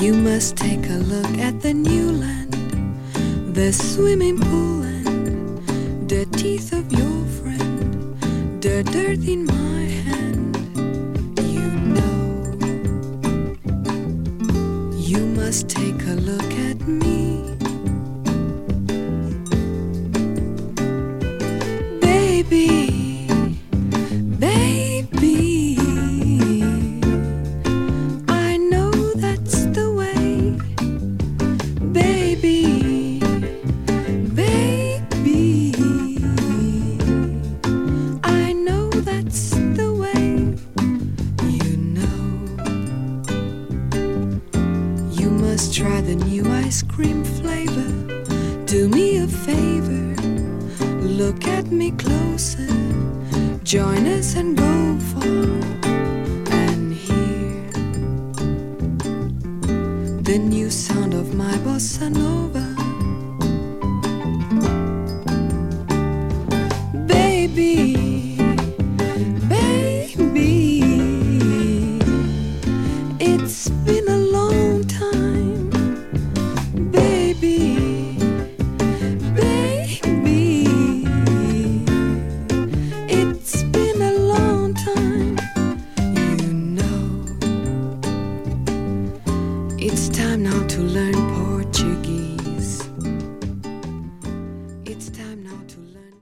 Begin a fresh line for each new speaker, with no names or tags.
You must take a look at the new land, the swimming pool and the teeth of your friend, the dirt in my hand. You know, you must take a look at me. Baby, baby, I know that's the way. Baby, baby, I know that's the way. You know, you must try the new ice cream flavor. Do me a favor, look at me closer, join us and go far and hear the new sound of my bossa nova.